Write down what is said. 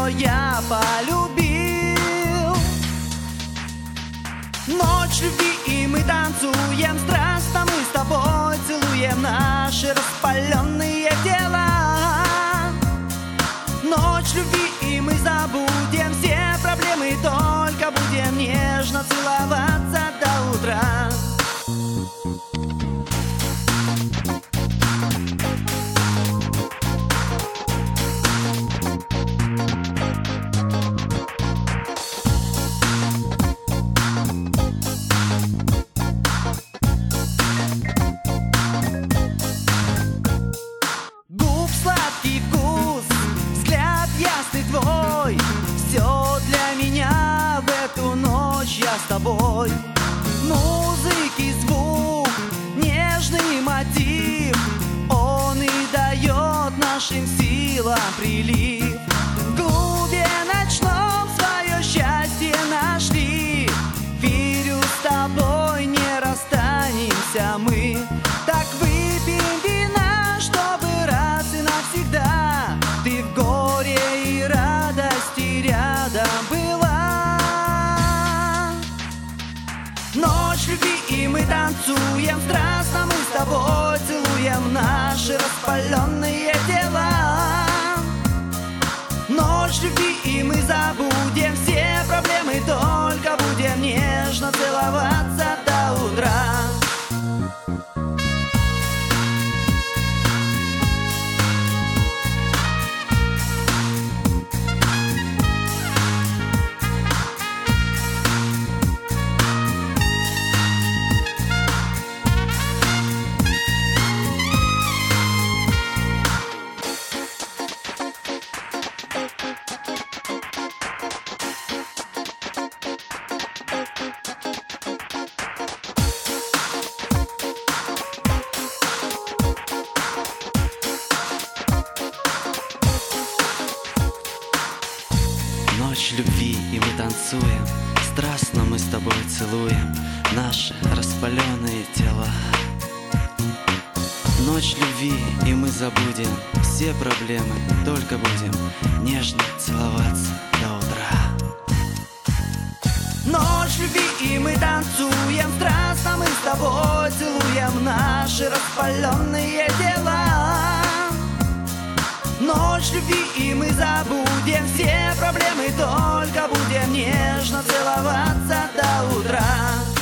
я полюбил. Ночь любви, и мы танцуем страстно, мы с тобой целуем наши распаленные тела. Ночь любви, и мы забудем все проблемы, только будем нежно целоваться до утра. Губ сладкий вкус, взгляд ясный твой, все для меня в эту ночь, я с тобой. Музыки звук, нежный мотив, он и дает нашим силам прилив. В клубе ночном свое счастье нашли, верю, с тобой не расстанемся мы. Так выпьем вина, чтобы раз и навсегда ты в горе и радости рядом была. Ночь любви, и мы танцуем страстно, мы с тобой целуем наши распаленные тела. Ночь любви, и мы забудем все проблемы, только будем нежно целоваться до утра. Ночь любви, и мы танцуем, страстно мы с тобой целуем наши распаленные тела. Ночь любви, и мы забудем все проблемы, только будем нежно целоваться до утра. Ночь любви, и мы танцуем страстно, мы с тобой целуем наши распаленные тела. Ночь любви, и мы забудем все проблемы, только будем нежно целоваться до утра.